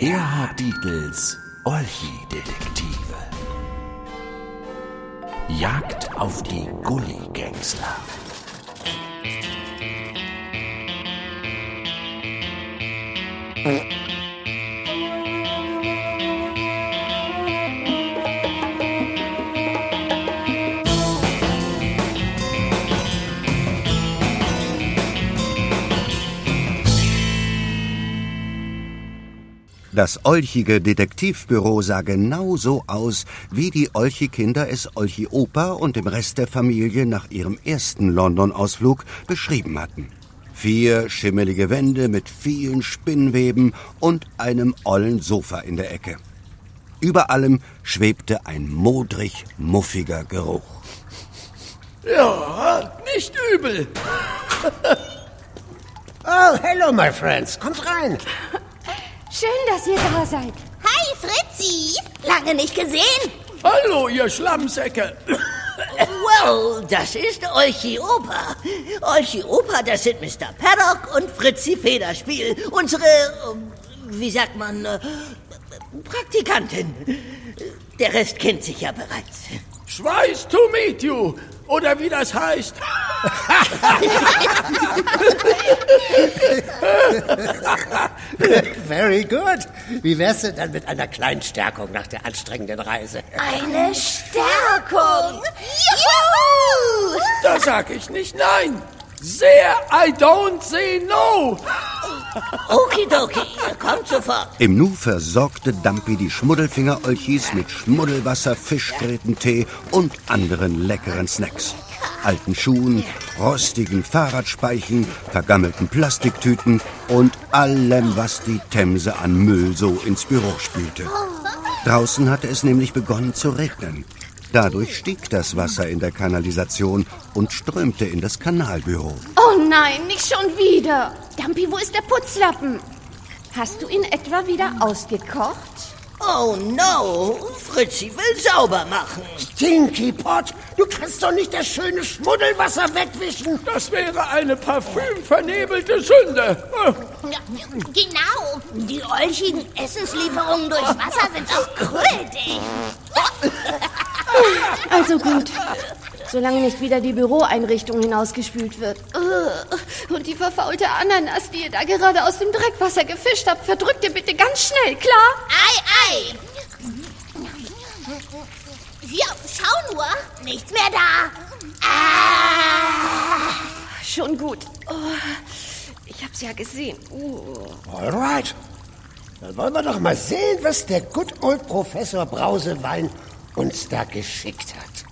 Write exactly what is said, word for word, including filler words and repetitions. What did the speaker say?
Erhard Dietls Olchi-Detektive. Jagd auf die Gully-Gangster. Das olchige Detektivbüro sah genau so aus, wie die Olchi-Kinder es Olchi Opa und dem Rest der Familie nach ihrem ersten London-Ausflug beschrieben hatten. Vier schimmelige Wände mit vielen Spinnweben und einem ollen Sofa in der Ecke. Über allem schwebte ein modrig muffiger Geruch. Ja, nicht übel. Oh, hello, my friends. Kommt rein. Schön, dass ihr da seid. Hi, Fritzi. Lange nicht gesehen. Hallo, ihr Schlammsäcke. Well, das ist Olchi Opa. Olchi Opa, das sind Mister Paddock und Fritzi Federspiel. Unsere, wie sagt man, Praktikantin. Der Rest kennt sich ja bereits. Schweiß to meet you. Oder wie das heißt. Very good. Wie wär's denn dann mit einer kleinen Stärkung nach der anstrengenden Reise? Eine Stärkung. Juhu! Da sag ich nicht nein. Sehr I don't say no. Okidoki, kommt sofort. Im Nu versorgte Dumpy die Schmuddelfinger-Olchis mit Schmuddelwasser, Fischgrätentee und anderen leckeren Snacks. Alten Schuhen, rostigen Fahrradspeichen, vergammelten Plastiktüten und allem, was die Themse an Müll so ins Büro spülte. Draußen hatte es nämlich begonnen zu regnen. Dadurch stieg das Wasser in der Kanalisation und strömte in das Kanalbüro. Oh nein, nicht schon wieder. Dumpy, wo ist der Putzlappen? Hast du ihn etwa wieder ausgekocht? Oh no, Fritzi will sauber machen. Stinky Pot, du kannst doch nicht das schöne Schmuddelwasser wegwischen. Das wäre eine parfümvernebelte Sünde. Ja, genau. Die olchigen Essenslieferungen durchs Wasser sind auch krötig. Also gut. Solange nicht wieder die Büroeinrichtung hinausgespült wird. Und die verfaulte Ananas, die ihr da gerade aus dem Dreckwasser gefischt habt, verdrückt ihr bitte ganz schnell, klar? Ei, ei. Hier, schau nur. Nichts mehr da. Ah. Schon gut. Oh, ich hab's ja gesehen. Oh. Alright. Dann wollen wir doch mal sehen, was der good old Professor Brausewein uns da geschickt hat.